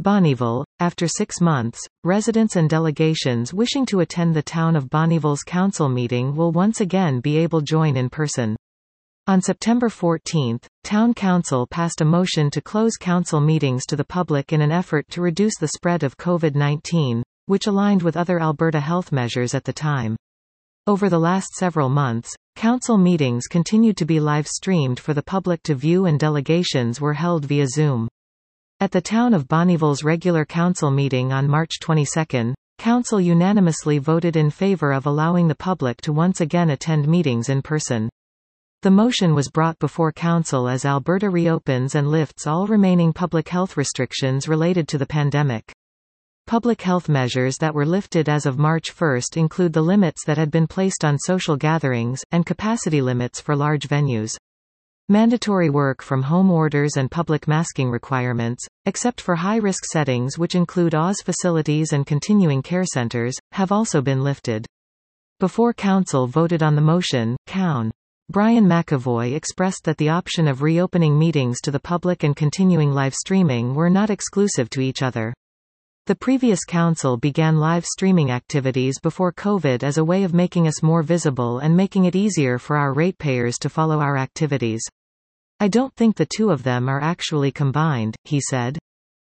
Bonnyville. After 6 months, residents and delegations wishing to attend the town of Bonnyville's council meeting will once again be able to join in person. On September 14, Town Council passed a motion to close council meetings to the public in an effort to reduce the spread of COVID-19, which aligned with other Alberta health measures at the time. Over the last several months, council meetings continued to be live-streamed for the public to view and delegations were held via Zoom. At the town of Bonnyville's regular council meeting on March 22, council unanimously voted in favor of allowing the public to once again attend meetings in person. The motion was brought before council as Alberta reopens and lifts all remaining public health restrictions related to the pandemic. Public health measures that were lifted as of March 1 include the limits that had been placed on social gatherings, and capacity limits for large venues. Mandatory work from home orders and public masking requirements, except for high-risk settings which include AWS facilities and continuing care centers, have also been lifted. Before council voted on the motion, Coun. Brian McAvoy expressed that the option of reopening meetings to the public and continuing live streaming were not exclusive to each other. The previous council began live streaming activities before COVID as a way of making us more visible and making it easier for our ratepayers to follow our activities. I don't think the two of them are actually combined, he said.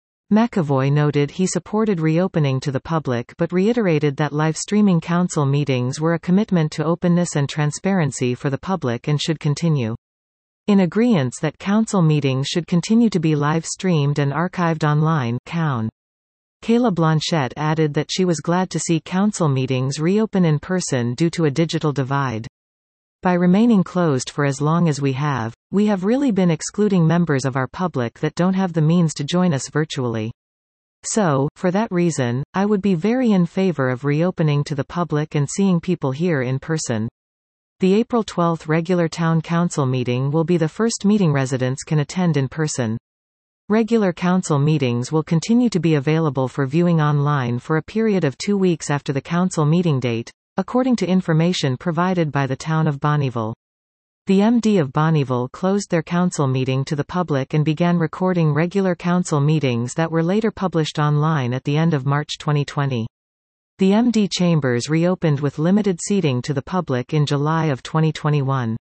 McAvoy noted he supported reopening to the public but reiterated that live-streaming council meetings were a commitment to openness and transparency for the public and should continue. In agreement that council meetings should continue to be live-streamed and archived online, Coun. Kayla Blanchette added that she was glad to see council meetings reopen in person due to a digital divide. By remaining closed for as long as we have really been excluding members of our public that don't have the means to join us virtually. So, for that reason, I would be very in favor of reopening to the public and seeing people here in person. The April 12 regular town council meeting will be the first meeting residents can attend in person. Regular council meetings will continue to be available for viewing online for a period of 2 weeks after the council meeting date, according to information provided by the town of Bonnyville. The MD of Bonnyville closed their council meeting to the public and began recording regular council meetings that were later published online at the end of March 2020. The MD chambers reopened with limited seating to the public in July of 2021.